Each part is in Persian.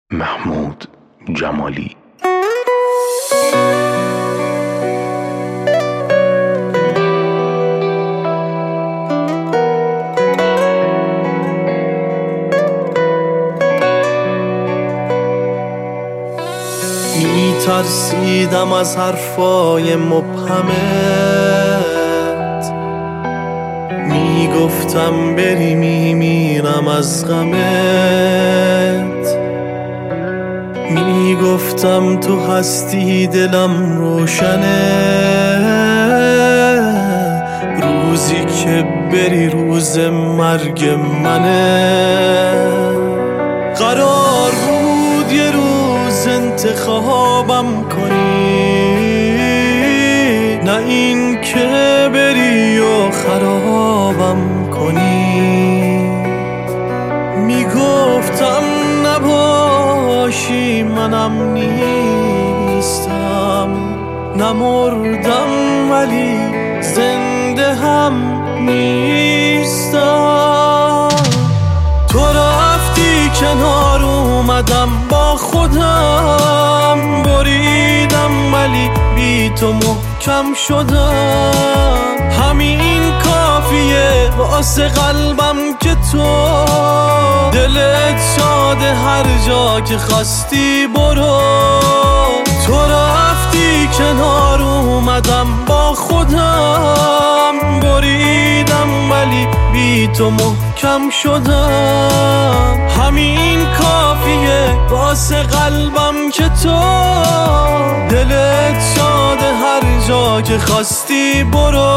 محمود جمالی. ترسیدم از حرفای مبهمت، میگفتم بری میمیرم از غمت، میگفتم تو هستی دلم روشنه، روزی که بری روز مرگ منه. قرار بود یه روز انتخابم کنی، نه این که بری و خرابم کنی. میگفتم نباشی منم نیستم، نمردم ولی زنده هم نیستم. تو رفتی کنار اومدم با خودم، بریدم ولی بی تو محکم شدم. همین کافیه واسه قلبم که تو دلت شاده هر جا که خواستی برو. تو رفتی کنار اومدم با خودم، بریدم ولی بی تو محکم شدم. همین کافیه واسه قلبم که تو دلت شاده هر جا که خواستی برو.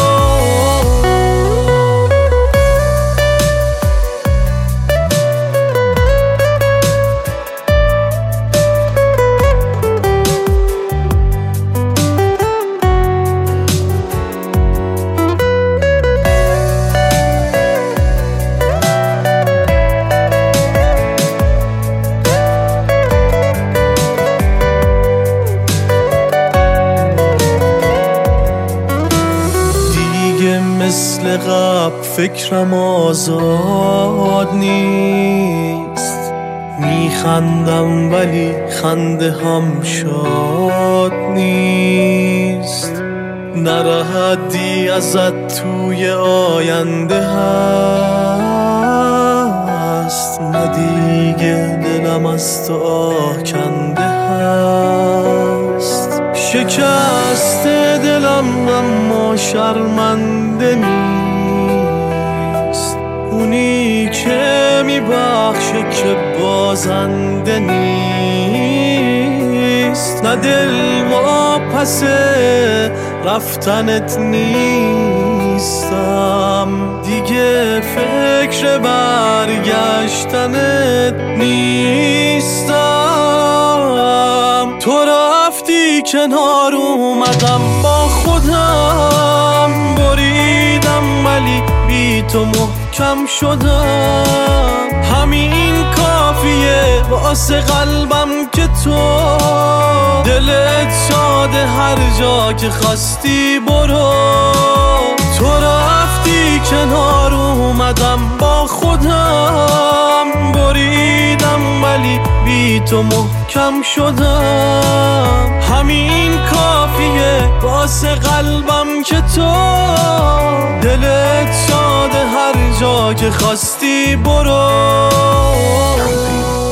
مثل قبل فکرم آزاد نیست، میخندم ولی خنده هم شاد نیست. نرهدی ازت توی آینده هست، نه دیگه دلم از تو آکنده هست. شکست دلم اما شرمنده نیست، اونی که میبخشه که بازنده نیست. نه دل ما پس رفتنت نیستم، دیگه فکر برگشتنت نیستم. تو رفتی کنار اومدم با خودم، بریدم ولی بی تو محکم شدم. همین کافیه واسه قلبم که تو دلت شاده هر جا که خواستی برو. تو رفتی کنار اومدم با خودم، بریدم ولی بی تو محکم شدم. همین کافیه واسه قلبم که تو دلت شاده هر جا که خواستی برو.